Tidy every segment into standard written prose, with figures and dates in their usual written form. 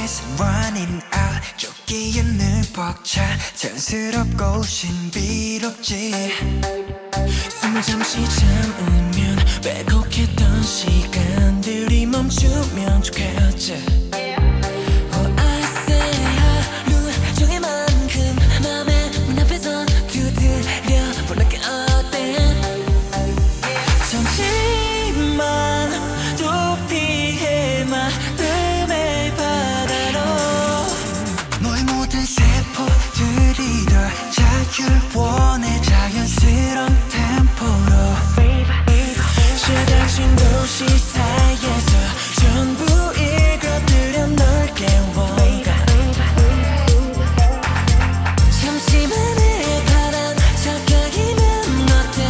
is running out. 쫓기에 늘 벅차 자연스럽고 신비롭지. 숨을 잠시 참으면 빼곡했던 시간들이 멈추면 좋겠지. 원해 자연스러운 템포로 쏟아진 도시 사이에서 전부 읽어들여 널 깨워가. 잠시만의 바람 착각이면 어때.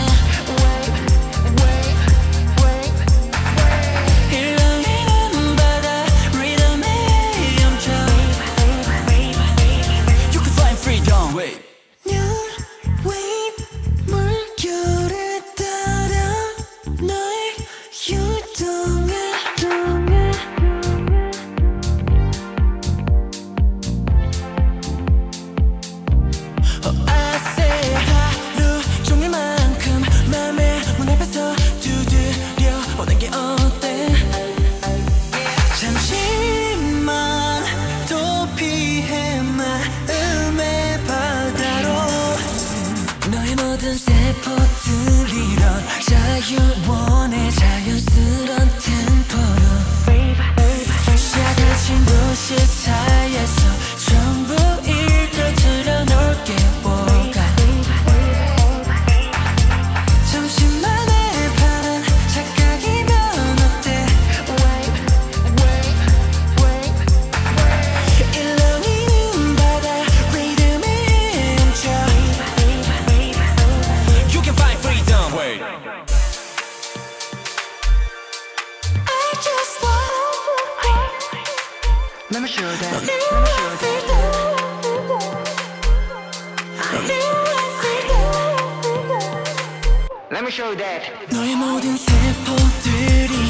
일렁이는 바다 리듬에 멈춰. You can find freedom. Wait. 물결에 따라 너의 유동을 I say 하루 종일만큼 맘의 문 앞에서 두드려 보는 게 어때. 잠시만 도피해 마음의 바다로. 너의 모든 세포들 이런 자유 원해 자연스러운 템포로 쏟아진 도시 사이에서 전부 읽어들여 널 깨워가. 잠시만의 바람 착각이면 어때. 일렁이는 바다 리듬에 멈춰. You can find freedom. Wait. I just want. Let me show that. Let me show that. Let me show that. 너의 모든 세포들이